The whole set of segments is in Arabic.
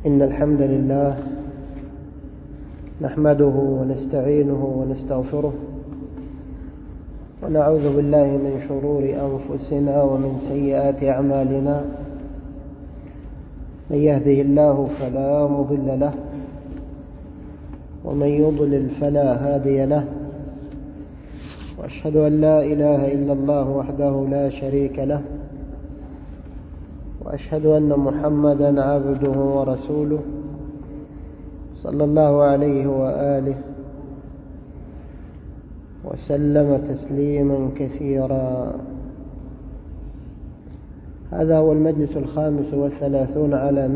إن الحمد لله نحمده ونستعينه ونستغفره ونعوذ بالله من شرور أنفسنا ومن سيئات أعمالنا. من يهده الله فلا مضل له ومن يضلل فلا هادي له، وأشهد أن لا إله إلا الله وحده لا شريك له، وأشهد أن محمدا عبده ورسوله صلى الله عليه وآله وسلم تسليما كثيرا. هذا هو المجلس 35 على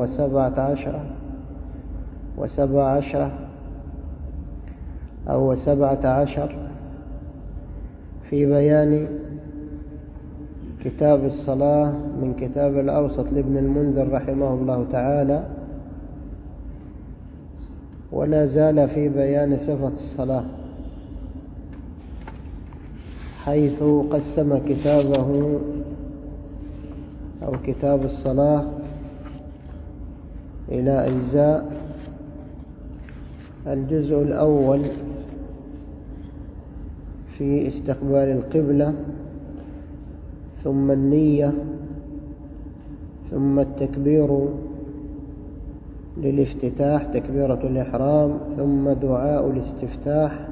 117 في بيان كتاب الصلاة من كتاب الأوسط لابن المنذر رحمه الله تعالى، ولا زال في بيان صفة الصلاة، حيث قسم كتابه أو كتاب الصلاة إلى أجزاء. الجزء الأول في استقبال القبلة، ثم النية، ثم التكبير للافتتاح تكبيرة الإحرام، ثم دعاء الاستفتاح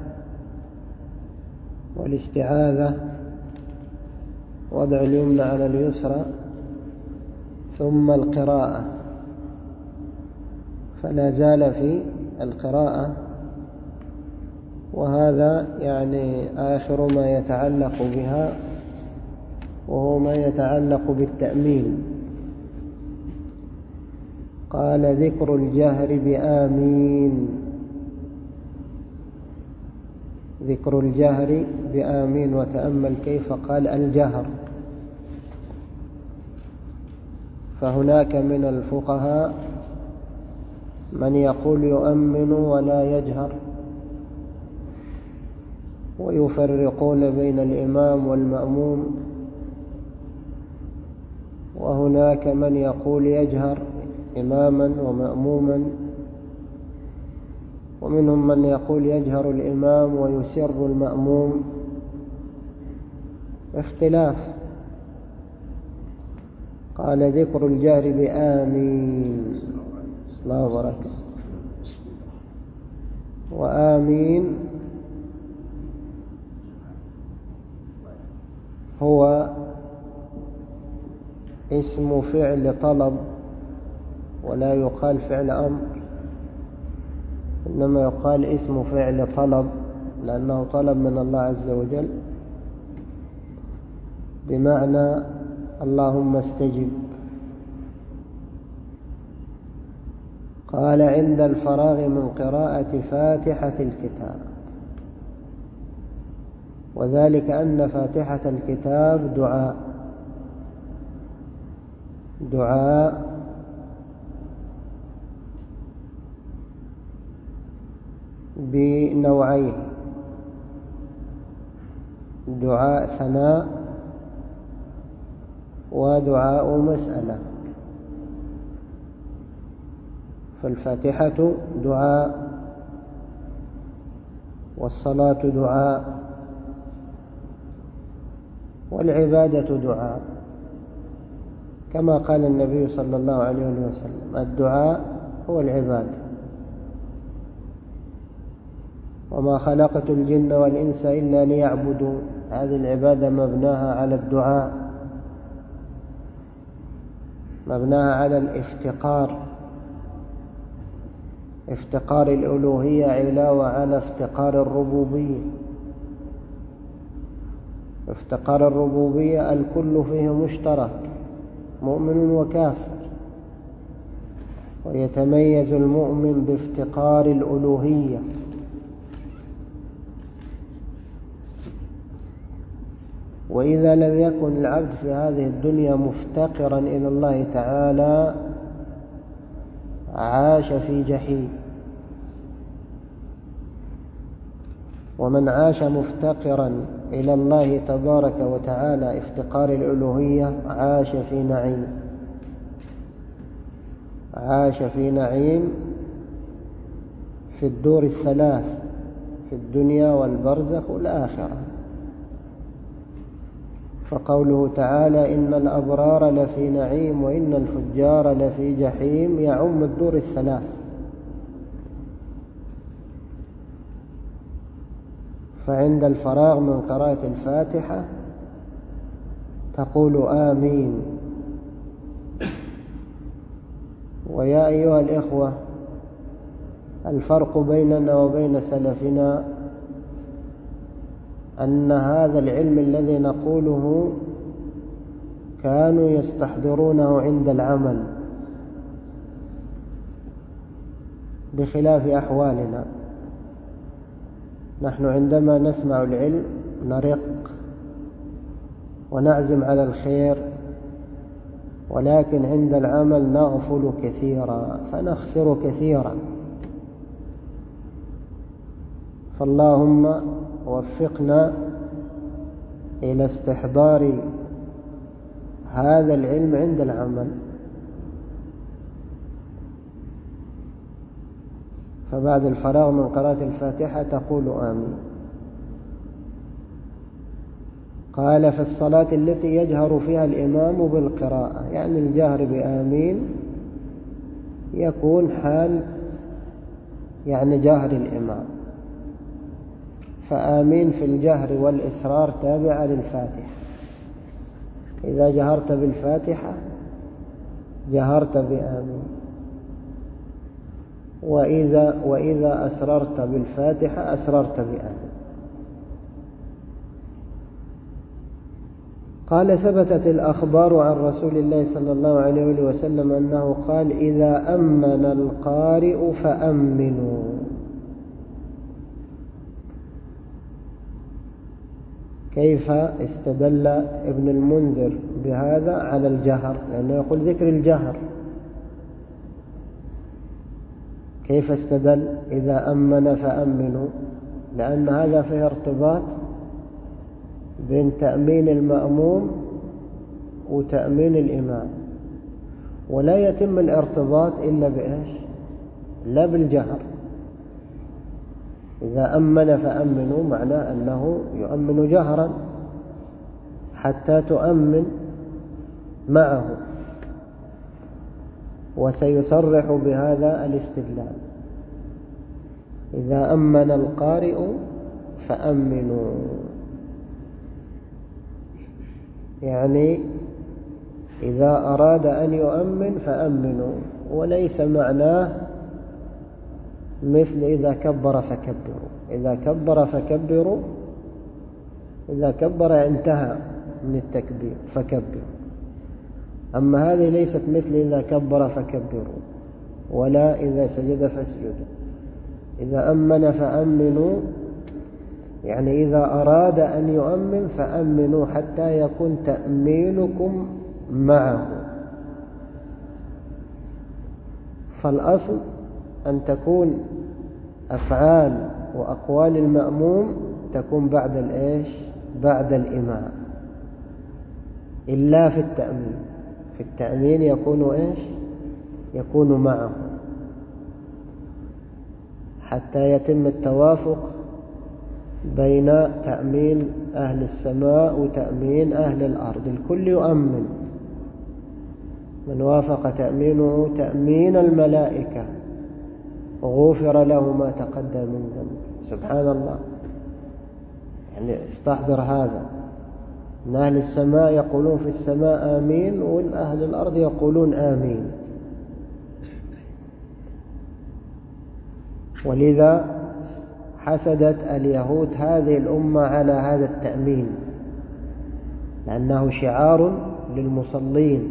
والاستعاذة، وضع اليمنى على اليسرى، ثم القراءة. فلا زال في القراءة، وهذا يعني آخر ما يتعلق بها، وهو ما يتعلق بالتأمين. قال: ذكر الجهر بآمين. ذكر الجهر بآمين. وتأمل كيف قال الجهر. فهناك من الفقهاء من يقول يؤمن ولا يجهر، ويفرقون بين الإمام والمأموم. وهناك من يقول يجهر إماما ومأموما، ومنهم من يقول يجهر الإمام ويسر المأموم. اختلاف. قال: ذكر الجهر بآمين. الله وبركاته. وآمين هو اسم فعل طلب، ولا يقال فعل أمر، إنما يقال اسم فعل طلب، لأنه طلب من الله عز وجل، بمعنى اللهم استجب. قال: عند الفراغ من قراءة فاتحة الكتاب. وذلك أن فاتحة الكتاب دعاء بنوعين: دعاء ثناء ودعاء مسألة. فالفاتحة دعاء، والصلاة دعاء، والعبادة دعاء، كما قال النبي صلى الله عليه وسلم: الدعاء هو العبادة. وما خلقت الجن والإنس إلا ليعبدون. هذه العبادة مبناها على الدعاء، مبناها على الافتقار، افتقار الألوهية علاوة على افتقار الربوبية. افتقار الربوبية الكل فيه مشترك، مؤمن وكافر، ويتميز المؤمن بافتقار الألوهية. وإذا لم يكن العبد في هذه الدنيا مفتقرا إلى الله تعالى عاش في جحيم. ومن عاش مفتقرا إلى الله تبارك وتعالى افتقار الألوهية عاش في نعيم. عاش في نعيم في الدور الثلاث، في الدنيا والبرزخ والآخرة. فقوله تعالى إن الأبرار لفي نعيم وإن الفجار لفي جحيم يعم الدور الثلاث. فعند الفراغ من قراءة الفاتحة تقول آمين. ويا أيها الإخوة، الفرق بيننا وبين سلفنا أن هذا العلم الذي نقوله كانوا يستحضرونه عند العمل، بخلاف أحوالنا. نحن عندما نسمع العلم نرق ونعزم على الخير، ولكن عند العمل نغفل كثيرا فنخسر كثيرا. فاللهم وفقنا إلى استحضار هذا العلم عند العمل. فبعد الفراغ من قراءة الفاتحة تقول آمين. قال في الصلاة التي يجهر فيها الإمام بالقراءة، يعني الجهر بآمين يكون حال يعني جهر الإمام، فآمين في الجهر والإسرار تابعة للفاتحة. إذا جهرت بالفاتحة جهرت بآمين، وإذا أسررت بالفاتحة أسررت بآمين. قال ثبتت الأخبار عن رسول الله صلى الله عليه وسلم أنه قال إذا أمن القارئ فأمنوا. كيف استدل ابن المنذر بهذا على الجهر؟ لأنه يقول ذكر الجهر. كيف استدل إذا أمن فأمنوا؟ لأن هذا فيه ارتباط بين تأمين المأموم وتأمين الإمام، ولا يتم الارتباط إلا بإيش؟ لا بالجهر. إذا أمن فأمنوا معناه أنه يؤمن جهرا حتى تؤمن معه، وسيصرح بهذا الاستدلال. إذا أمن القارئ فأمنوا، يعني إذا أراد أن يؤمن فأمنوا، وليس معناه مثل إذا كبر فكبروا. إذا كبر فكبروا، إذا كبر انتهى من التكبير فكبروا. أما هذه ليست مثل إذا كبر فكبروا، ولا إذا سجد فاسجدوا. إذا أمن فأمنوا يعني إذا أراد أن يؤمن فأمنوا حتى يكون تأمينكم معه. فالأصل أن تكون أفعال وأقوال المأموم تكون بعد الإيش؟ بعد الإمام، إلا في التأمين. في التأمين يكون إيش؟ يكون معه حتى يتم التوافق بين تأمين أهل السماء وتأمين أهل الأرض. الكل يؤمن، من وافق تأمينه تأمين الملائكة غفر له ما تقدم من ذنبه. سبحان الله، يعني استحضر هذا، أن أهل السماء يقولون في السماء آمين، والأهل الأرض يقولون آمين. ولذا حسدت اليهود هذه الأمة على هذا التأمين، لأنه شعار للمصلين.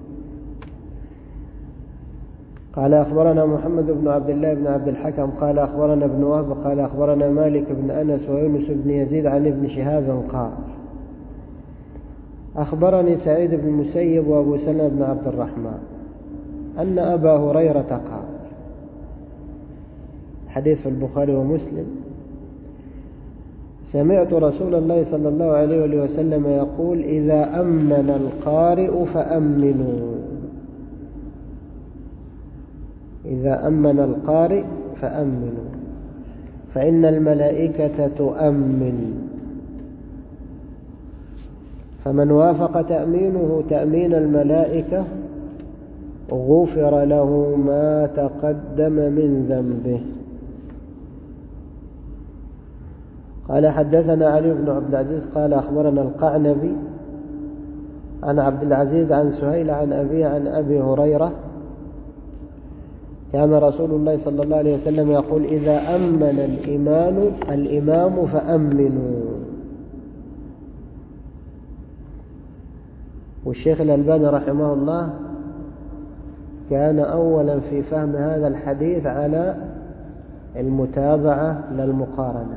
قال أخبرنا محمد بن عبد الله بن عبد الحكم قال أخبرنا ابن وهب قال أخبرنا مالك بن أنس ويونس بن يزيد عن ابن شهاب قال أخبرني سعيد بن المسيب وأبو سلمة بن عبد الرحمن أن أبا هريرة قال، حديث في البخاري ومسلم، سمعت رسول الله صلى الله عليه وسلم يقول إذا أمن القارئ فأمنوا. إذا أمن القارئ فأمنوا، فإن الملائكة تؤمن، فمن وافق تأمينه تأمين الملائكة غفر له ما تقدم من ذنبه. قال حدثنا علي بن عبد العزيز قال أخبرنا القعنبي عن عبد العزيز عن سهيل عن أبيه عن أبي هريرة كان رسول الله صلى الله عليه وسلم يقول إذا أمن الإمام فأمنوا. والشيخ الألباني رحمه الله كان أولا في فهم هذا الحديث على المتابعة للمقارنة،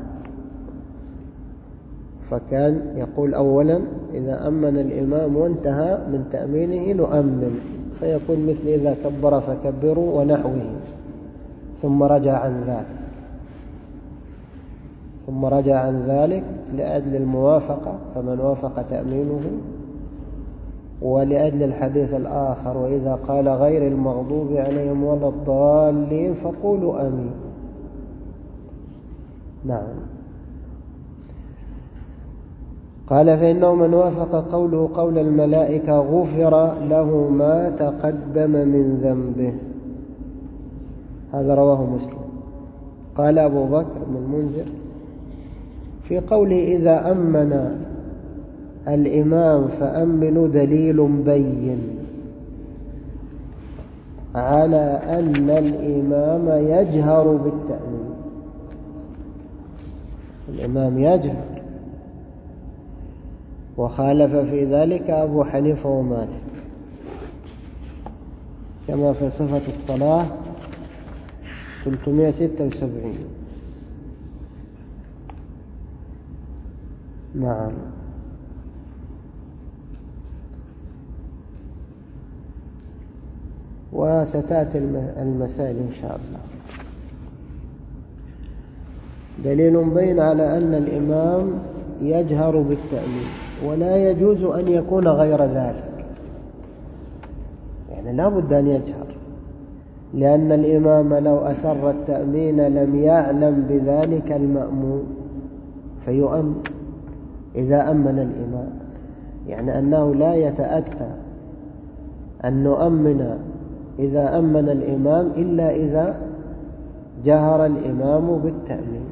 فكان يقول أولا إذا أمن الإمام وانتهى من تأمينه نؤمن، فيكون مثل إذا كبر فكبروا ونحوه، ثم رجع عن ذلك لأجل الموافقة، فمن وافق تأمينه، ولأجل الحديث الآخر وإذا قال غير المغضوب عليهم ولا الضالين فقولوا آمين. نعم. قال فإنه من وافق قوله قول الملائكة غفر له ما تقدم من ذنبه. هذا رواه مسلم. قال أبو بكر بن المنذر في قوله إذا أمن الإمام فأمنوا دليل بين على أن الإمام يجهر بالتأمين، الإمام يجهر، وخالف في ذلك أبو حنيفة ومالك كما في صفة الصلاة 376. نعم. وستأتي المسائل إن شاء الله. دليل بين على أن الإمام يجهر بالتأمين ولا يجوز أن يكون غير ذلك، يعني لا بد أن يجهر، لأن الإمام لو أسر التأمين لم يعلم بذلك المأموم فيؤمن إذا أمن الإمام، يعني أنه لا يتأتى أن نؤمن إذا أمن الإمام إلا إذا جهر الإمام بالتأمين.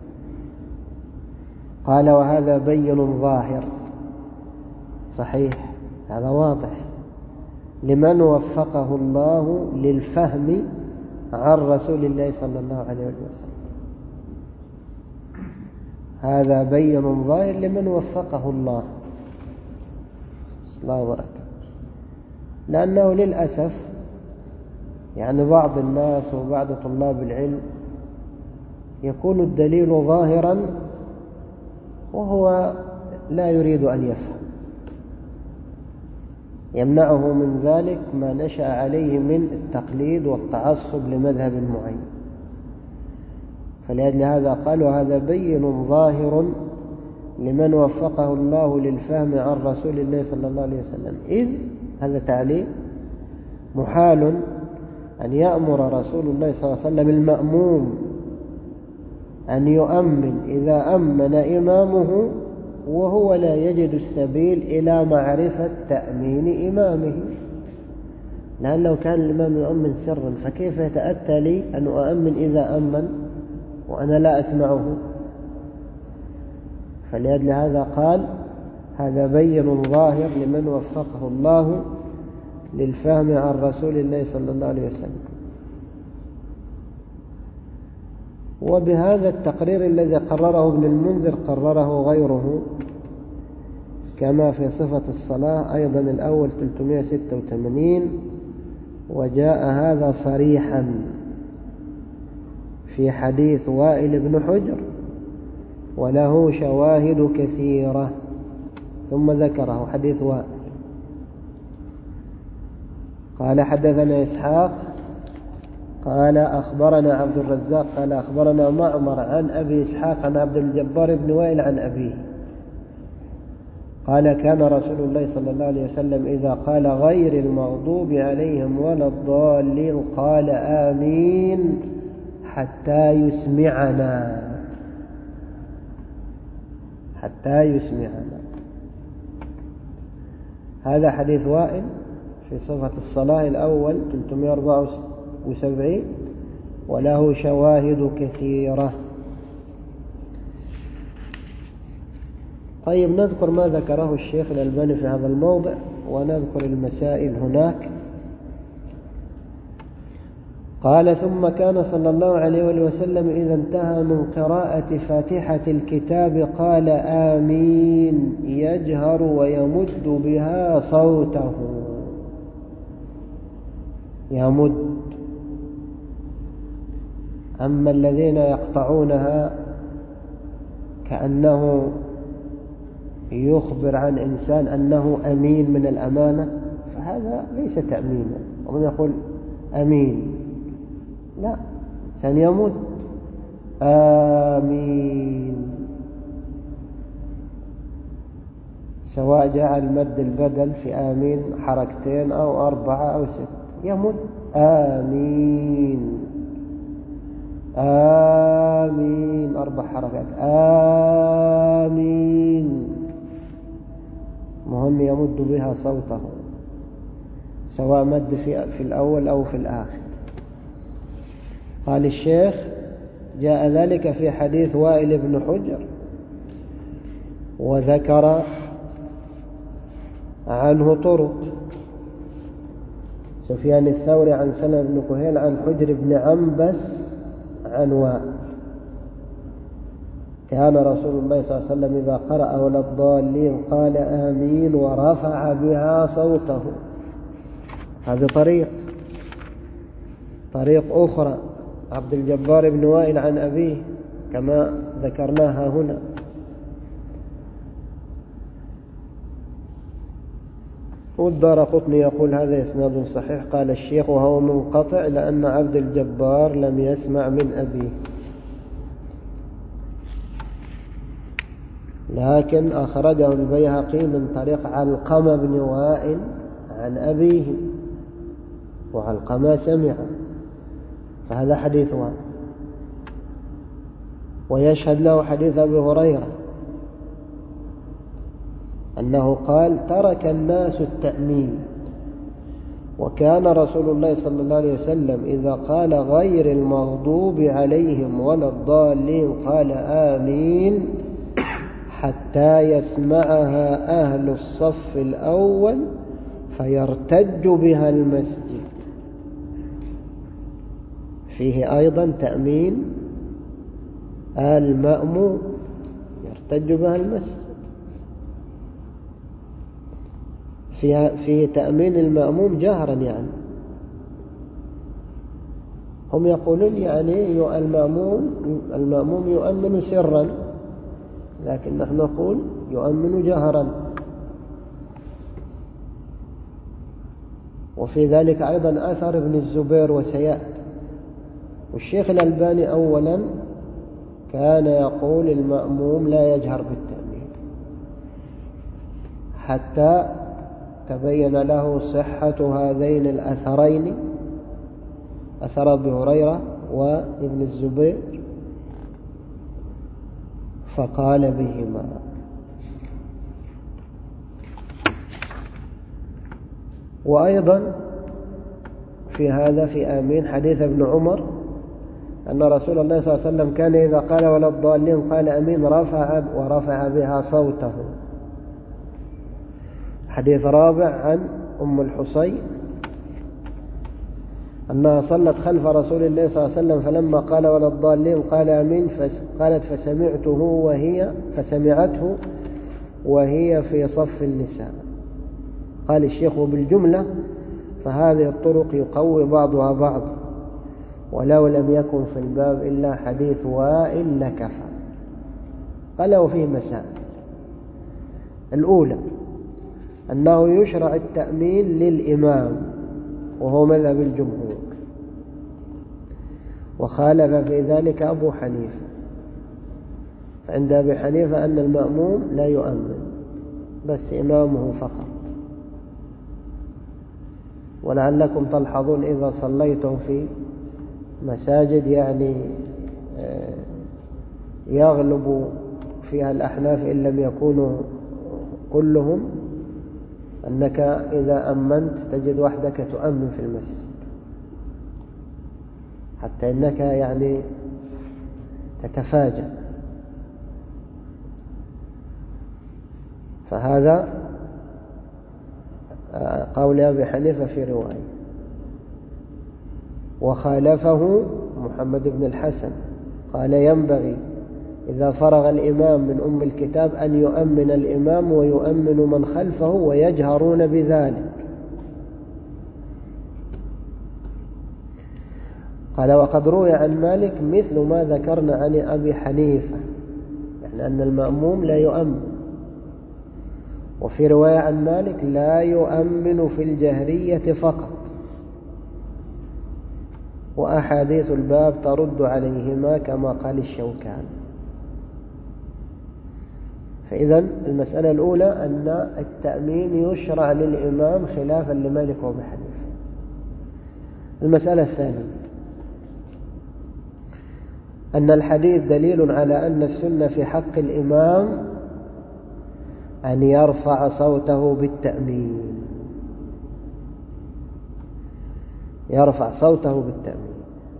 قال وهذا بين ظاهر صحيح، هذا واضح لمن وفقه الله للفهم عن رسول الله صلى الله عليه وسلم. هذا بين ظاهر لمن وفقه الله وبركاته. لأنه للأسف يعني بعض الناس وبعض طلاب العلم يكون الدليل ظاهرا وهو لا يريد أن يفهم، يمنعه من ذلك ما نشأ عليه من التقليد والتعصب لمذهب معين. فلأجل هذا قالوا هذا بين ظاهر لمن وفقه الله للفهم عن رسول الله صلى الله عليه وسلم، إذ هذا تعليل محال أن يأمر رسول الله صلى الله عليه وسلم المأموم أن يؤمن إذا أمن إمامه وهو لا يجد السبيل إلى معرفة تأمين إمامه، لأن لو كان الإمام يؤمن سرا فكيف يتأتى لي أن أؤمن إذا أمن وأنا لا أسمعه؟ فلأجل هذا قال هذا بين ظاهر لمن وفقه الله للفهم عن رسول الله صلى الله عليه وسلم. وبهذا التقرير الذي قرره ابن المنذر قرره غيره كما في صفة الصلاة أيضا الأول 386، وجاء هذا صريحا في حديث وائل بن حجر وله شواهد كثيرة، ثم ذكره حديث وائل. قال حدثنا إسحاق قال أخبرنا عبد الرزاق قال أخبرنا معمر عن أبي إسحاق عن عبد الجبار بن وائل عن أبيه. قال كان رسول الله صلى الله عليه وسلم إذا قال غير المغضوب عليهم ولا الضالين قال آمين حتى يسمعنا. هذا حديث وائل في صفة الصلاة الأول 374 وله شواهد كثيرة. طيب نذكر ما ذكره الشيخ الألباني في هذا الموضع ونذكر المسائل هناك. قال ثم كان صلى الله عليه وسلم إذا انتهى من قراءة فاتحة الكتاب قال آمين يجهر ويمد بها صوته. يمد. أما الذين يقطعونها كأنه يخبر عن إنسان أنه أمين من الأمانة فهذا ليس تأمينا. ومن يقول أمين لا، إنسان يمد آمين سواء جعل مد البدل في آمين حركتين أو 4 أو 6 يمد آمين 4 حركات آمين. مهم يمد بها صوته سواء مد في الأول أو في الآخر. قال الشيخ جاء ذلك في حديث وائل بن حجر وذكر عنه طرق. سفيان الثوري عن سلمة بن كهيل عن حجر بن عنبس عن وائل كان رسول الله صلى الله عليه وسلم إذا قرأ ولا الضالين قال آمين ورفع بها صوته. هذا طريق أخرى عبد الجبار بن وائل عن أبيه كما ذكرناها هنا. والدارقطني يقول هذا إسناد صحيح. قال الشيخ وهو منقطع لأن عبد الجبار لم يسمع من أبيه، لكن أخرجه البيهقي من طريق علقمة بن وائل عن أبيه وعلقمة سمع، فهذا حديث وائل. ويشهد له حديث أبي هريرة أنه قال ترك الناس التأمين وكان رسول الله صلى الله عليه وسلم إذا قال غير المغضوب عليهم ولا الضالين قال آمين حتى يسمعها أهل الصف الأول فيرتج بها المسجد. فيه أيضا تأمين المأموم يرتج بها المسجد. فيه تأمين المأموم جهرا، يعني هم يقولون يعني المأموم يؤمن سرا، لكن نحن نقول يؤمن جهرا. وفي ذلك أيضا أثر ابن الزبير وسيأتي. والشيخ الألباني أولا كان يقول المأموم لا يجهر بالتأمين حتى تبين له صحة هذين الأثرين، أثر أبي هريرة وابن الزبير، فقال بهما. وأيضا في هذا في آمين حديث ابن عمر أن رسول الله صلى الله عليه وسلم كان إذا قال ولا الضالين قال آمين ورفع بها صوته. حديث رابع عن أم الحصين أنها صلت خلف رسول الله صلى الله عليه وسلم فلما قال ولا الضالين قال آمين قالت فسمعته وهي في صف النساء. قال الشيخ وبالجملة فهذه الطرق يقوي بعضها بعض، ولو لم يكن في الباب إلا حديث وائل لكفى. قال وفيه مسائل. الأولى أنه يشرع التأمين للإمام وهو مذهب الجمهور، وخالف في ذلك أبو حنيفة. عند أبي حنيفة أن المأموم لا يؤمن، بس إمامه فقط. ولعلكم تلحظون إذا صليتم في مساجد يعني يغلب فيها الأحناف إن لم يكونوا كلهم، أنك إذا أمنت تجد وحدك تؤمن في المسجد، حتى إنك يعني تتفاجأ. فهذا قول أبي حنيفة في رواية. وخالفه محمد بن الحسن، قال ينبغي إذا فرغ الإمام من أم الكتاب أن يؤمن الإمام ويؤمن من خلفه ويجهرون بذلك. قال وقد روي عن مالك مثل ما ذكرنا عن أبي حنيفة، يعني أن المأموم لا يؤمن. وفي رواية عن مالك لا يؤمن في الجهرية فقط. وأحاديث الباب ترد عليهما كما قال الشوكاني. فإذا المسألة الأولى أن التأمين يشرع للإمام خلافا لمالك وأبي حنيفة. المسألة الثانية أن الحديث دليل على أن السنة في حق الإمام أن يرفع صوته بالتأمين، يرفع صوته بالتأمين.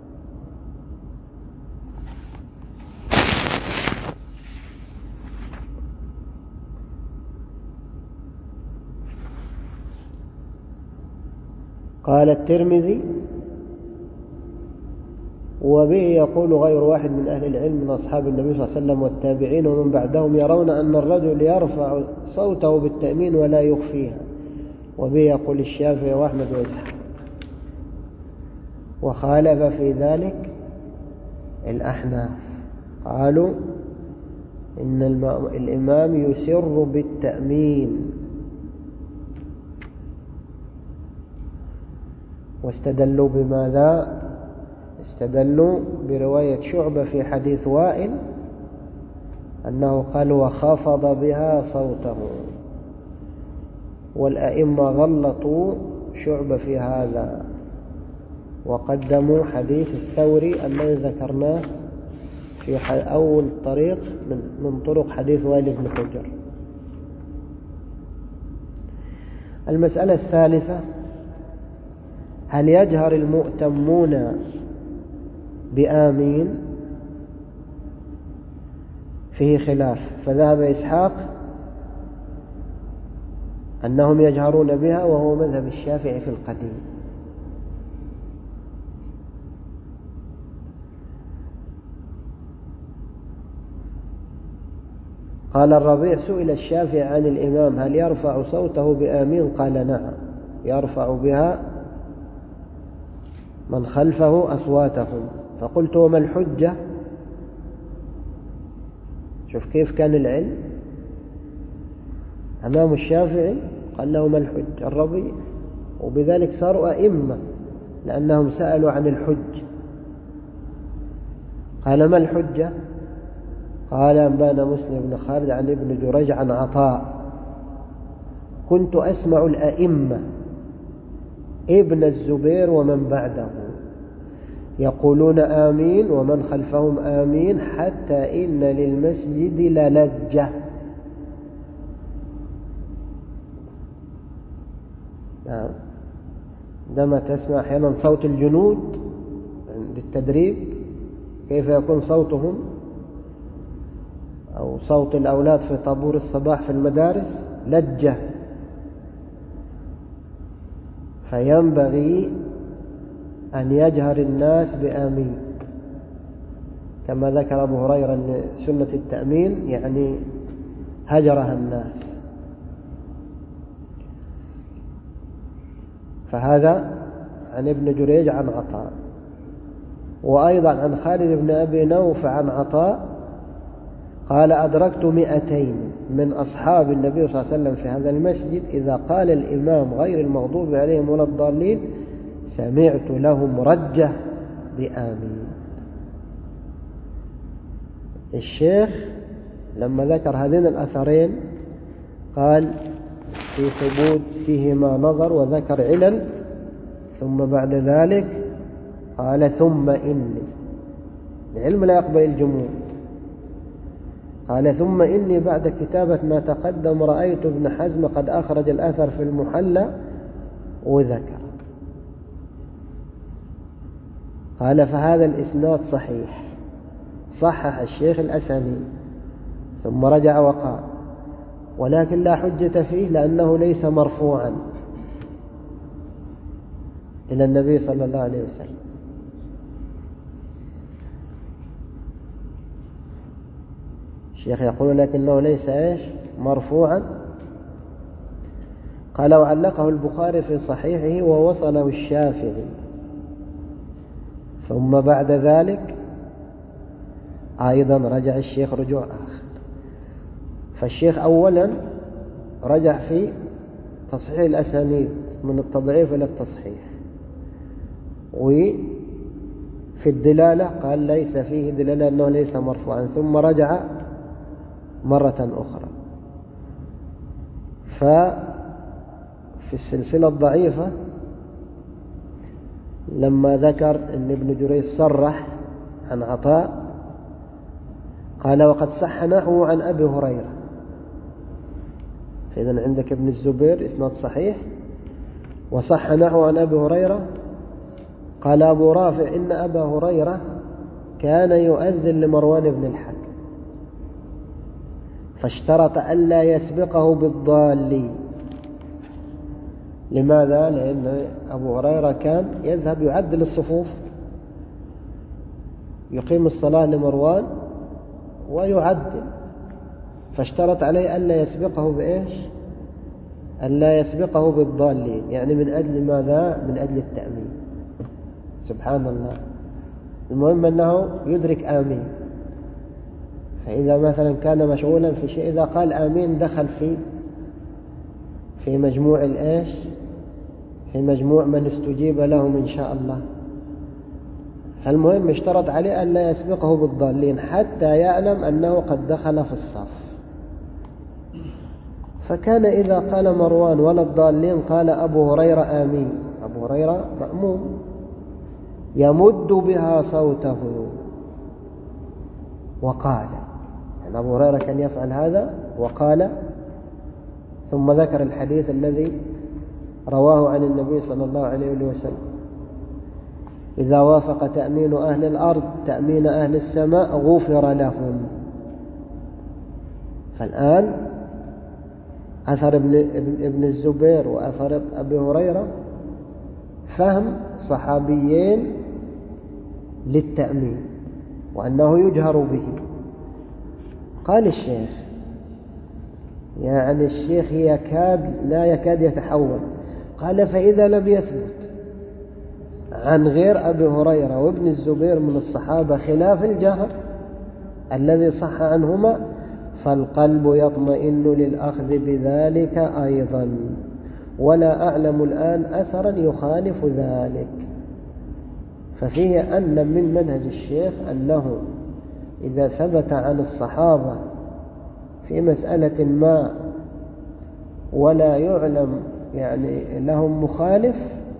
قال الترمذي وبه يقول غير واحد من أهل العلم من أصحاب النبي صلى الله عليه وسلم والتابعين ومن بعدهم، يرون أن الرجل يرفع صوته بالتأمين ولا يخفيها. وبه يقول الشافعي وأحمد وإسحاق. وخالف في ذلك الأحناف، قالوا إن الإمام يسر بالتأمين. واستدلوا بماذا؟ استدلوا برواية شعبة في حديث وائل أنه قال وخفض بها صوته. والأئمة غلطوا شعبة في هذا وقدموا حديث الثوري الذي ذكرناه في أول طريق من طرق حديث وائل بن حجر. المسألة الثالثة هل يجهر المؤتمون بآمين؟ فيه خلاف، فذهب إسحاق أنهم يجهرون بها وهو مذهب الشافعي في القديم. قال الربيع سئل الشافعي عن الإمام هل يرفع صوته بآمين؟ قال نعم، يرفع بها من خلفه أصواتهم. فقلت وما الحجة؟ شوف كيف كان العلم أمام الشافعي، قال له ما الحجة الربيع، وبذلك صاروا أئمة لأنهم سألوا عن الحج. قال ما الحجة؟ قال أنبانا مسلم بن خالد عن ابن جريج عن عطاء كنت أسمع الأئمة ابن الزبير ومن بعده يقولون آمين ومن خلفهم آمين حتى إن للمسجد للجة. نعم، عندما تسمع أحيانا صوت الجنود عند التدريب كيف يكون صوتهم، أو صوت الأولاد في طابور الصباح في المدارس لجة. فينبغي أن يجهر الناس بآمين، كما ذكر أبو هريرة أن سنة التأمين يعني هجرها الناس. فهذا عن ابن جريج عن عطاء. وأيضا عن خالد بن أبي نوف عن عطاء قال أدركت 200 من أصحاب النبي صلى الله عليه وسلم في هذا المسجد إذا قال الإمام غير المغضوب عليهم ولا الضالين سمعت لهم رجة بآمين. الشيخ لما ذكر هذين الأثرين قال في ثبوت فيهما نظر وذكر علل، ثم بعد ذلك قال ثم إني، العلم لا يقبل الجمود. قال ثم إني بعد كتابة ما تقدم رأيت ابن حزم قد أخرج الأثر في المحلى وذكر. قال فهذا الإسناد صحيح، صحح الشيخ الأسانيد، ثم رجع وقال ولكن لا حجة فيه لأنه ليس مرفوعا إلى النبي صلى الله عليه وسلم. الشيخ يقول لكنه ليس مرفوعا. قال وعلقه البخاري في صحيحه ووصله الشافعي. ثم بعد ذلك أيضا رجع الشيخ رجوع آخر. فالشيخ أولا رجع في تصحيح الأسانيد من التضعيف إلى التصحيح، وفي الدلالة قال ليس فيه دلالة أنه ليس مرفوعا، ثم رجع مرة أخرى. ففي السلسلة الضعيفة لما ذكر أن ابن جريج صرح عن عطاء قال وقد صح نحوه عن أبي هريرة. فإذا عندك ابن الزبير إسناد صحيح، وصح نحوه عن أبي هريرة. قال أبو رافع إن أبا هريرة كان يؤذن لمروان بن الحكم فاشترط ألا يسبقه بالضالين. لماذا؟ لأن أبو هريرة كان يذهب يعدل الصفوف، يقيم الصلاة لمروان ويعدل، فاشترط عليه ألا يسبقه بإيش؟ ألا يسبقه بالضالين، يعني من أجل ماذا؟ من أجل التأمين. سبحان الله. المهم أنه يدرك آمين. فإذا مثلا كان مشغولا في شيء إذا قال آمين دخل في مجموع الإيش؟ في مجموع من استجيب لهم إن شاء الله. المهم اشترط عليه أن لا يسبقه بالضالين حتى يعلم أنه قد دخل في الصف. فكان إذا قال مروان ولا الضالين قال أبو هريرة آمين. أبو هريرة مأموم يمد بها صوته وقال، يعني أبو هريرة كان يفعل هذا وقال، ثم ذكر الحديث الذي رواه عن النبي صلى الله عليه وسلم: إذا وافق تأمين أهل الأرض تأمين أهل السماء غفر لهم. فالآن أثر ابن الزبير وأثر أبي هريرة فهم صحابيين للتأمين وأنه يجهر به. قال الشيخ، يعني الشيخ لا يكاد يتحول. قال فإذا لم يثبت عن غير أبي هريرة وابن الزبير من الصحابة خلاف الجهر الذي صح عنهما فالقلب يطمئن للأخذ بذلك أيضا، ولا أعلم الآن أثرا يخالف ذلك. ففيه أن من منهج الشيخ أنه إذا ثبت عن الصحابة في مسألة ما ولا يعلم يعني لهم مخالف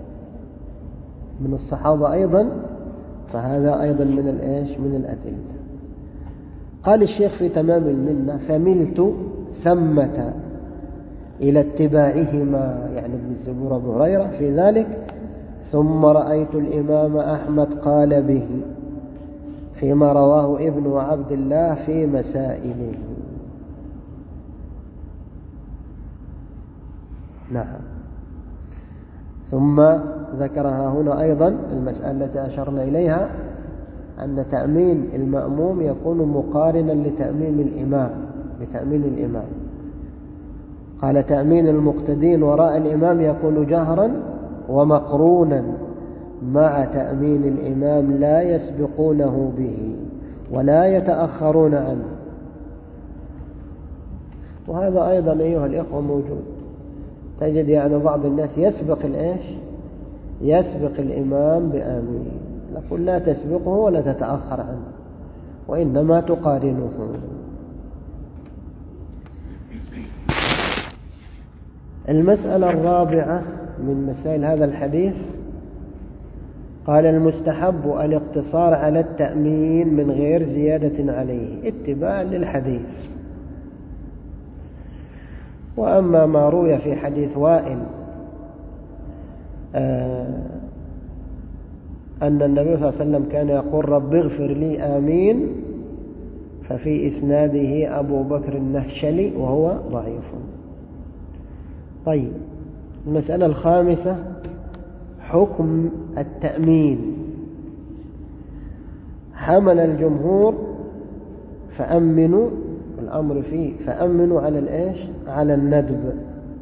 من الصحابة أيضا، فهذا أيضا من الإيش؟ من الأدلة. قال الشيخ في تمام المنة: فملت ثمة إلى اتباعهما، يعني ابن الزبير وابو هريرة في ذلك، ثم رأيت الإمام أحمد قال به فيما رواه ابن عبد الله في مسائله. نعم. ثم ذكرها هنا أيضا المسألة التي أشرنا إليها، أن تأمين المأموم يكون مقارنا لتأمين الإمام. قال: تأمين المقتدين وراء الإمام يكون جهرا ومقرونا مع تأمين الإمام لا يسبقونه به ولا يتأخرون عنه. وهذا أيضا أيها الإخوة موجود. تجد يعني بعض الناس يسبق الإمام بآمين. نقول: لا تسبقه ولا تتأخر عنه، وإنما تقارنه. المسألة الرابعة من مسائل هذا الحديث، قال المستحب الاقتصار على التأمين من غير زيادة عليه اتباعا للحديث. وأما ما روي في حديث وائل أن النبي صلى الله عليه وسلم كان يقول رب اغفر لي آمين، ففي إسناده أبو بكر النهشلي وهو ضعيف. طيب، المسألة الخامسة حكم التأمين. حمل الجمهور فأمنوا، الأمر فيه فأمنوا على الإيش؟ على الندب.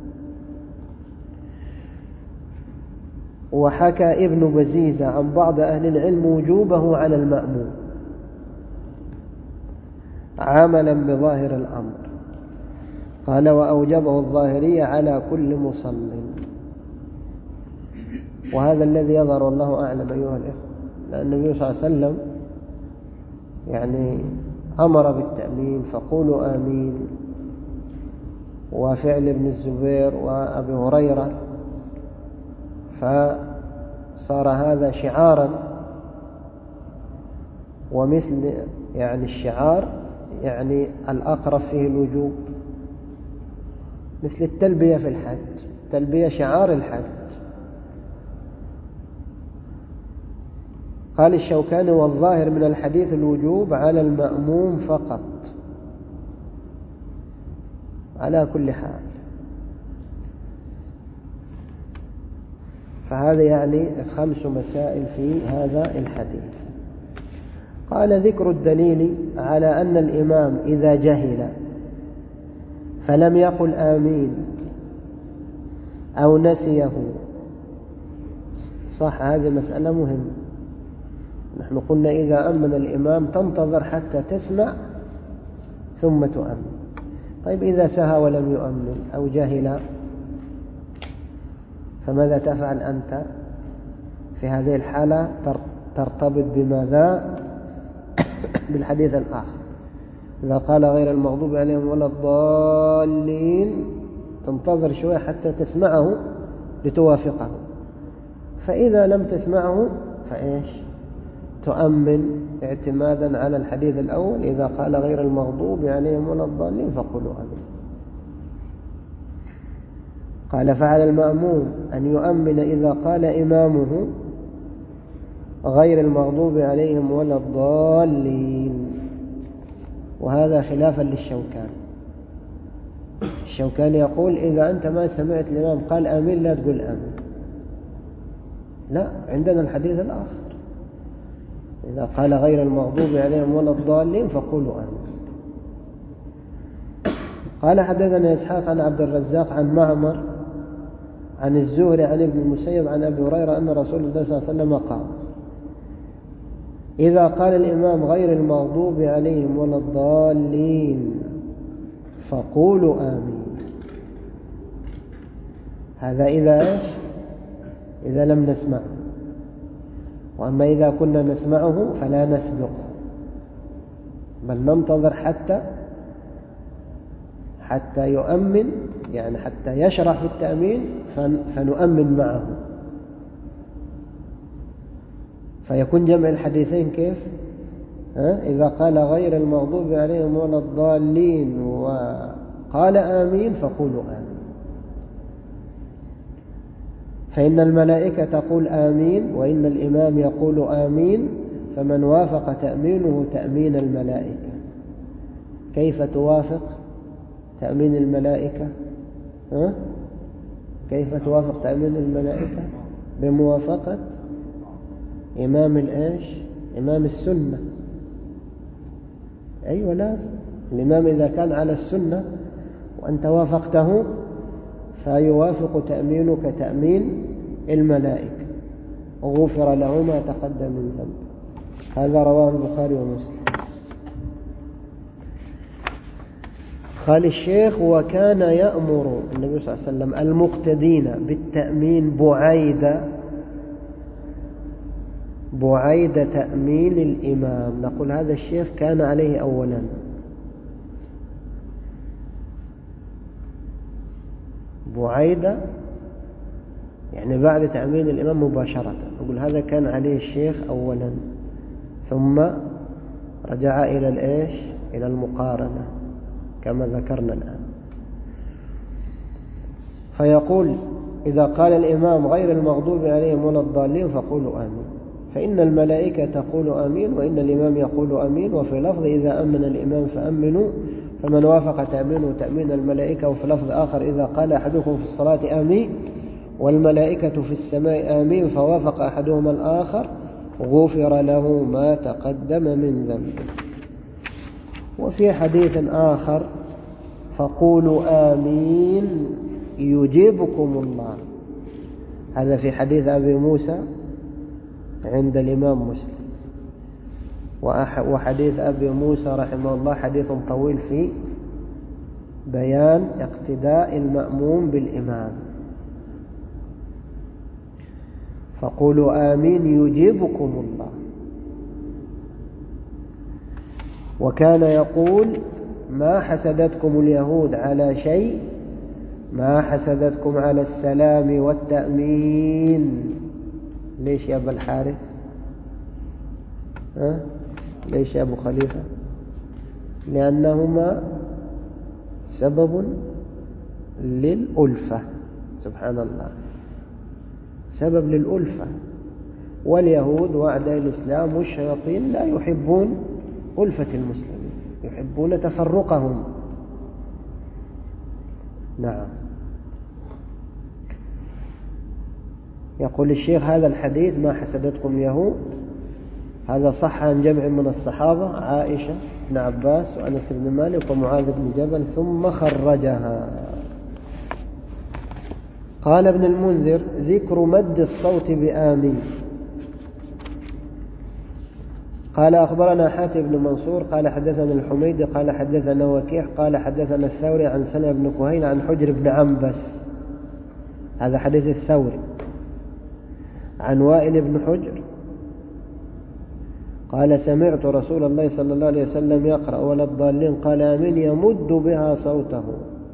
وحكى ابن بزيزة عن بعض أهل العلم وجوبه على المأموم عملا بظاهر الأمر. قال وأوجبه الظاهرية على كل مصل. وهذا الذي يظهر، والله أعلم أيها الإخوة، لأن النبي صلى الله عليه وسلم يعني أمر بالتأمين فقولوا آمين، وفعل ابن الزبير وأبي هريرة، فصار هذا شعارا. ومثل يعني الشعار يعني الأقرب فيه الوجوب، مثل التلبية في الحج، التلبية شعار الحج. قال الشوكاني والظاهر من الحديث الوجوب على المأموم فقط على كل حال. فهذا يعني 5 مسائل في هذا الحديث. قال ذكر الدليل على أن الإمام إذا جهل فلم يقل آمين أو نسيه، صح، هذه مسألة مهمة. نحن قلنا إذا أمن الإمام تنتظر حتى تسمع ثم تؤمن. طيب إذا سهى ولم يؤمن أو جهل فماذا تفعل أنت في هذه الحالة؟ ترتبط بماذا؟ بالحديث الآخر، إذا قال غير المغضوب عليهم ولا الضالين تنتظر شوية حتى تسمعه لتوافقه، فإذا لم تسمعه فإيش؟ تؤمن اعتمادا على الحديث الأول، إذا قال غير المغضوب عليهم ولا الضالين فقولوا آمين. قال فعلى المأموم أن يؤمن إذا قال إمامه غير المغضوب عليهم ولا الضالين، وهذا خلافا للشوكاني. الشوكاني يقول إذا أنت ما سمعت الإمام قال آمين لا تقول آمين، لا، عندنا الحديث الآخر إذا قال غير المغضوب عليهم ولا الضالين فقولوا آمين. قال حدثنا إسحاق عن عبد الرزاق عن معمر عن الزهري عن ابن المسيب عن أبي هريرة أن رسول الله صلى الله عليه وسلم قال إذا قال الإمام غير المغضوب عليهم ولا الضالين فقولوا آمين. هذا إذا إيش؟ إذا لم نسمعه. وأما إذا كنا نسمعه فلا نسبقه، بل ننتظر حتى يؤمن، يعني حتى يشرح في التأمين فنؤمن معه، فيكون جمع الحديثين كيف؟ إذا قال غير المغضوب عليهم ولا الضالين وقال آمين فقولوا آمين. فإن الملائكة تقول آمين وإن الإمام يقول آمين، فمن وافق تأمينه تأمين الملائكة. كيف توافق تأمين الملائكة؟ كيف توافق تأمين الملائكة؟ بموافقة إمام الإيش؟ إمام السنة. أيوة، لازم الإمام إذا كان على السنة وأنت وافقته فيوافق تأمينك تأمين الملائكة، وغفر له ما تقدم من ذنبه. هذا رواه البخاري ومسلم. قال الشيخ وكان يأمر النبي صلى الله عليه وسلم المقتدين بالتأمين بعيد تأمين الإمام. نقول هذا الشيخ كان عليه أولا بعيدة يعني بعد تأمين الإمام مباشرة. نقول هذا كان عليه الشيخ أولا، ثم رجع إلى الإيش؟ إلى المقارنة كما ذكرنا الآن. فيقول إذا قال الإمام غير المغضوب عليهم ولا الضالين فقولوا آمين، فإن الملائكة تقول آمين وإن الإمام يقول آمين. وفي لفظ إذا أمن الإمام فأمنوا، فمن وافق تأمينه تأمين الملائكة. وفي لفظ آخر إذا قال أحدكم في الصلاة آمين والملائكة في السماء آمين فوافق أحدهما الآخر غفر له ما تقدم من ذنبه. وفي حديث آخر فقولوا آمين يجيبكم الله، هذا في حديث أبي موسى عند الإمام مسلم. وحديث أبي موسى رحمه الله حديث طويل في بيان اقتداء المأموم بالإمام. فقولوا آمين يجيبكم الله. وكان يقول ما حسدتكم اليهود على شيء، ما حسدتكم على السلام والتأمين. ليش يا أبا الحارث؟ ليش يا أبو خليفة؟ لأنهما سبب للألفة، سبحان الله، سبب للألفة. واليهود وأعداء الإسلام والشياطين لا يحبون ألفة المسلمين، يحبون تفرقهم. نعم. يقول الشيخ هذا الحديث ما حسدتكم اليهود هذا صح عن جمع من الصحابة، عائشة بن عباس وأنس بن مالك ومعاذ بن جبل، ثم خرجها. قال ابن المنذر ذكر مد الصوت بآمين. قال أخبرنا حاتم بن منصور قال حدثنا الحميدي قال حدثنا وكيع قال حدثنا الثوري عن سنة بن كهيل عن حجر بن عنبس، هذا حديث الثوري، عن وائل بن حجر قال سمعت رسول الله صلى الله عليه وسلم يقرأ ولا الضالين قال آمين يمد بها صوته.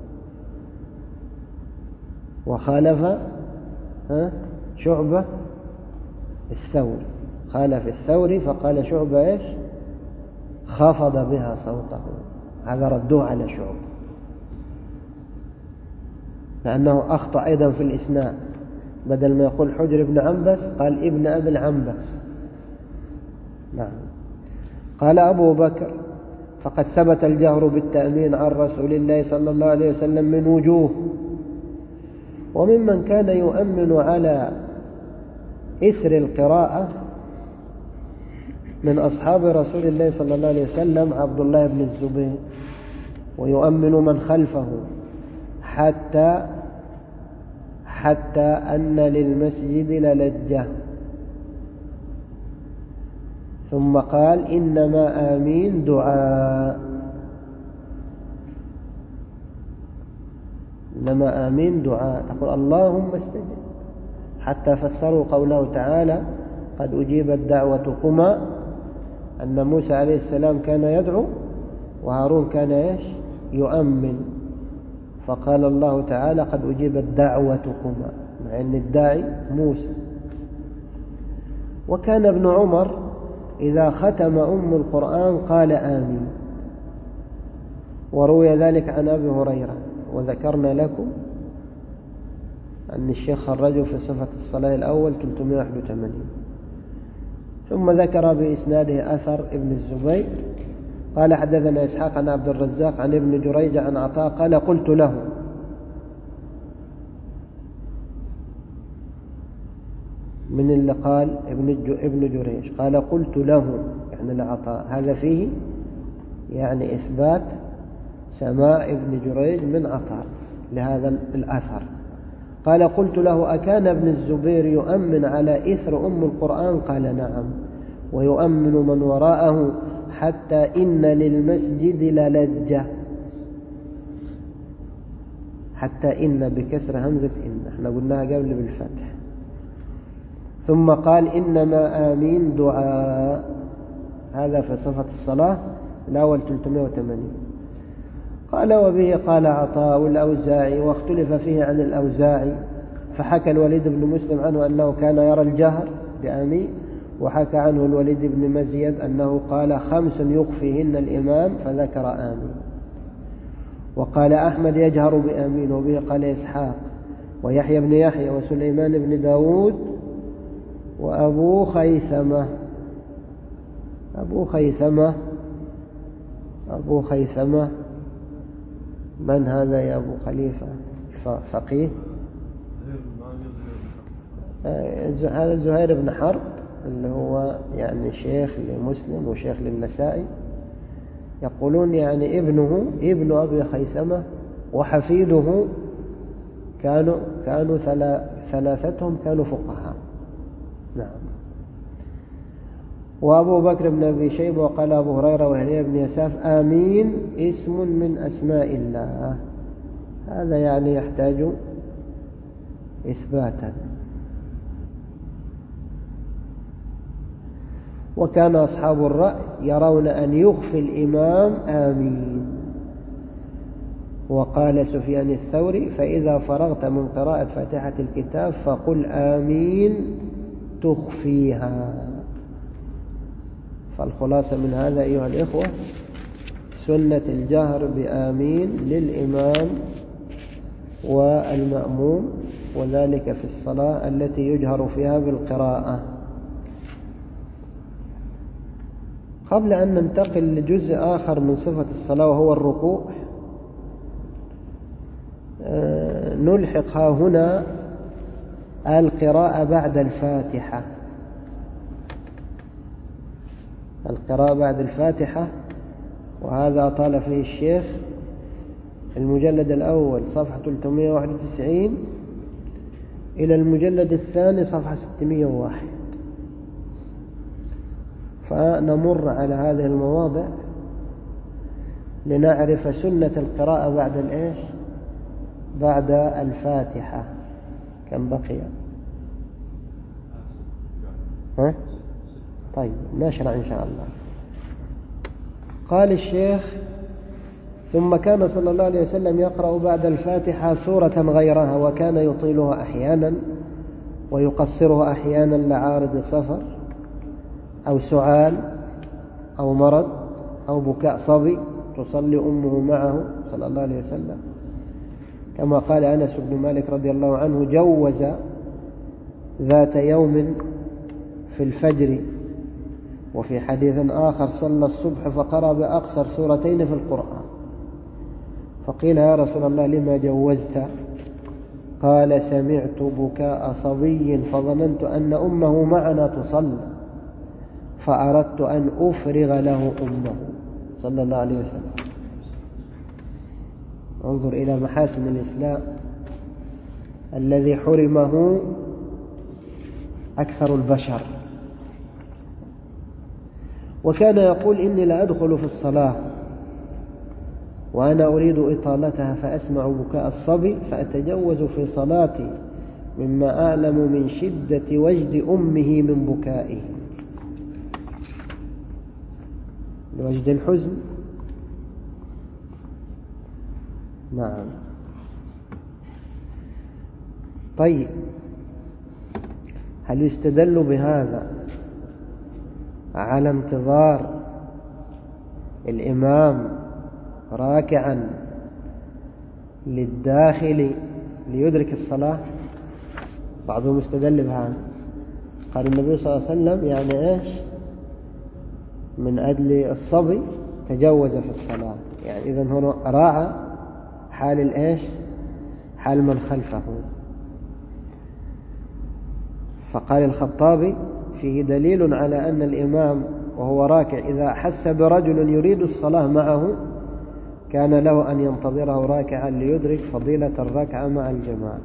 وخالف شعبة الثوري، خالف الثوري فقال شعبة إيش؟ خفض بها صوته. هذا ردوه على شعبة لأنه أخطأ أيضا في الإسناد، بدل ما يقول حجر بن عنبس قال ابن أبي العنبس. نعم. قال أبو بكر فقد ثبت الجهر بالتأمين عن رسول الله صلى الله عليه وسلم من وجوه، وممن كان يؤمن على إثر القراءة من أصحاب رسول الله صلى الله عليه وسلم عبد الله بن الزبير، ويؤمن من خلفه حتى أن للمسجد للجة. ثم قال إنما آمين دعاء، إنما آمين دعاء، تقول اللهم استجب، حتى فسروا قوله تعالى قد أجيبت دعوتكما، أن موسى عليه السلام كان يدعو وهارون كان إيش؟ يؤمن، فقال الله تعالى قد أجيبت دعوتكما، مع أن الداعي موسى. وكان ابن عمر إذا ختم القرآن قال آمين، وروي ذلك عن أبي هريرة، وذكرنا لكم أن الشيخ خرجه في صفة الصلاة الأول 381. ثم ذكر بإسناده أثر ابن الزبير قال حدثنا إسحاق عن عبد الرزاق عن ابن جريج عن عطاء قال قلت له، من اللي قال ابن جريج قال قلت له يعني لعطاء، هذا فيه يعني إثبات سماع ابن جريج من عطاء لهذا الأثر. قال قلت له أكان ابن الزبير يؤمن على إثر القرآن؟ قال نعم، ويؤمن من وراءه حتى إن للمسجد للجة، حتى إن بكسر همزة إن، احنا قلناها قبل بالفتح. ثم قال إنما آمين دعاء، هذا في صفة الصلاة الأول 380. قال وبه قال عطاء والأوزاعي، واختلف فيه عن الأوزاعي، فحكى الوليد بن مسلم عنه أنه كان يرى الجهر بآمين، وحكى عنه الوليد بن مزيد أنه قال 5 يخفيهن الإمام فذكر آمين. وقال أحمد يجهر بآمين، وبه قال إسحاق ويحيى بن يحيى وسليمان بن داود وأبو خيثمة. أبو خيثمة من هذا يا أبو خليفة؟ فقيه؟ هذا زهير بن حرب اللي هو يعني شيخ لمسلم وشيخ للنسائي. يقولون يعني ابن أبي خيثمة وحفيده كانوا ثلاثتهم كانوا فقهاء. نعم. وأبو بكر بن أبي شيبة وقال أبو هريرة وهليل بن يساف آمين اسم من أسماء الله. هذا يعني يحتاج إثباتا. وكان أصحاب الرأي يرون أن يخفي الإمام آمين. وقال سفيان الثوري فإذا فرغت من قراءة فاتحة الكتاب فقل آمين تخفيها. فالخلاصة من هذا أيها الإخوة سنة الجهر بآمين للإمام والمأموم، وذلك في الصلاة التي يجهر فيها بالقراءة. قبل أن ننتقل لجزء آخر من صفة الصلاة وهو الركوع، نلحق هنا القراءة بعد الفاتحة. القراءة بعد الفاتحة، وهذا أطال فيه الشيخ المجلد الأول صفحة 391 إلى المجلد الثاني صفحة 601. فنمر على هذه المواضع لنعرف سنة القراءة بعد الإيش؟ بعد الفاتحة. كم بقي؟ ها؟ طيب نشرع إن شاء الله. قال الشيخ ثم كان صلى الله عليه وسلم يقرأ بعد الفاتحة سورة غيرها، وكان يطيلها أحيانا ويقصرها أحيانا لعارض سفر أو سعال أو مرض أو بكاء صبي تصلي أمه معه صلى الله عليه وسلم، كما قال أنس بن مالك رضي الله عنه جوز ذات يوم في الفجر، وفي حديث آخر صلى الصبح فقرأ بأقصر سورتين في القرآن، فقيل يا رسول الله لما جوزت؟ قال سمعت بكاء صبي فظننت أن أمه معنا تصلي فأردت أن أفرغ له أمه صلى الله عليه وسلم. انظر إلى محاسن الإسلام الذي حرمه أكثر البشر. وكان يقول إني لا أدخل في الصلاة وأنا أريد إطالتها فأسمع بكاء الصبي فأتجوز في صلاتي مما أعلم من شدة وجد أمه من بكائه، لوجد الحزن. نعم. طيب هل يستدل بهذا على انتظار الإمام راكعا للداخل ليدرك الصلاة؟ بعضهم استدل بهذا، قال النبي صلى الله عليه وسلم يعني إيش؟ من أجل الصبي تجوز في الصلاة، يعني إذن هنا راعى حال الإيش؟ حال من خلفه. فقال الخطابي فيه دليل على أن الإمام وهو راكع إذا أحس برجل يريد الصلاة معه كان له أن ينتظره راكعا ليدرك فضيلة الركعة مع الجماعة.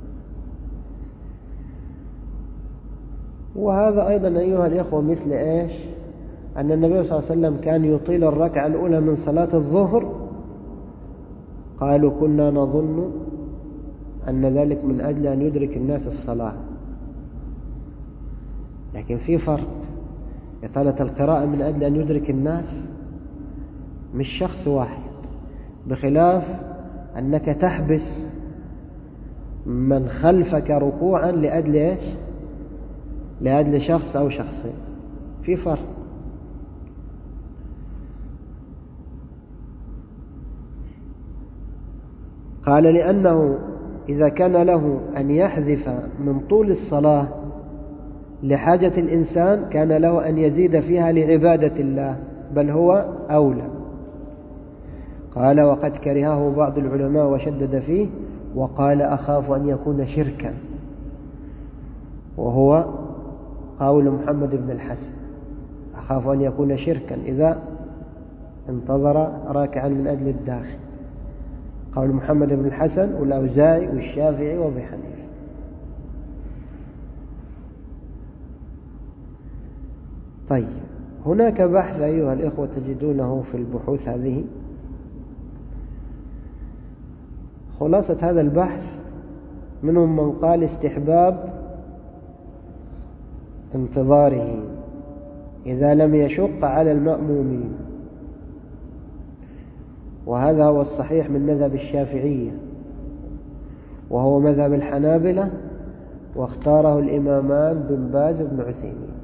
وهذا أيضا أيها الإخوة مثل إيش؟ أن النبي صلى الله عليه وسلم كان يطيل الركعة الأولى من صلاة الظهر، قالوا كنا نظن أن ذلك من أجل أن يدرك الناس الصلاة، لكن في فرق. إطالة القراءة من أجل أن يدرك الناس مش شخص واحد، بخلاف أنك تحبس من خلفك ركوعا لأجل إيش؟ لأجل شخص أو شخصين، في فرق. قال لأنه إذا كان له أن يحذف من طول الصلاة لحاجة الإنسان كان له أن يزيد فيها لعبادة الله، بل هو أولى. قال وقد كرهه بعض العلماء وشدد فيه، وقال أخاف أن يكون شركا، وهو قول محمد بن الحسن، أخاف أن يكون شركا إذا انتظر راكعا من أجل الداخل. قول محمد بن الحسن والأوزاعي والشافعي وأبي حنيفة. طيب، هناك بحث أيها الإخوة تجدونه في البحوث هذه. خلاصة هذا البحث منهم من قال استحباب انتظاره إذا لم يشق على المأمومين، وهذا هو الصحيح من مذهب الشافعية، وهو مذهب الحنابلة، واختاره الإمامان بن باز وابن عثيمين.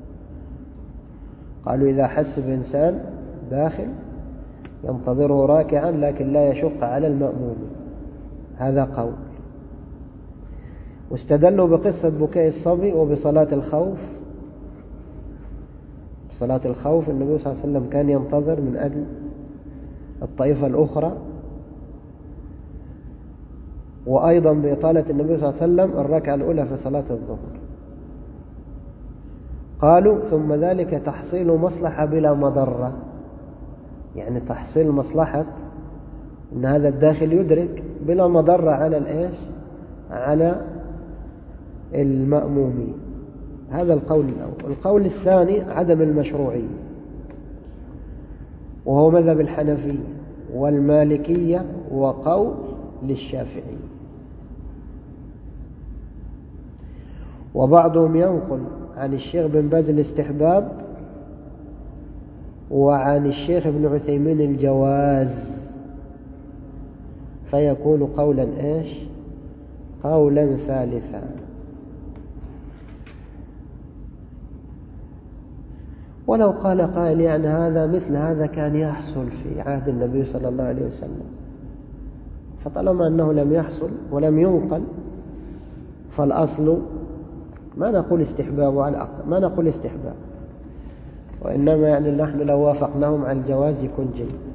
قالوا إذا حس بإنسان داخل ينتظره راكعا لكن لا يشق على المأمومين، هذا قول. واستدلوا بقصة بكاء الصبي وبصلاة الخوف. صلاة الخوف النبي صلى الله عليه وسلم كان ينتظر من أجل الطائفة الأخرى، وأيضا بإطالة النبي صلى الله عليه وسلم الركعة الأولى في صلاة الظهر. قالوا ثم ذلك تحصيل مصلحة بلا مضرة، يعني تحصيل مصلحة أن هذا الداخل يدرك بلا مضرة على الإيش؟ على المأمومين. هذا القول الأول. القول الثاني عدم المشروعية، وهو مذهب الحنفية والمالكية وقول للشافعي. وبعضهم ينقل عن الشيخ بن باز الاستحباب، وعن الشيخ ابن عثيمين الجواز، فيكون قولا ايش؟ قولا ثالثا. ولو قال قائل يعني هذا مثل هذا كان يحصل في عهد النبي صلى الله عليه وسلم، فطالما أنه لم يحصل ولم ينقل فالأصل ما نقول استحباب، على الأقل ما نقول استحباب، وإنما يعني نحن لو وافقناهم على الجواز يكون جيد.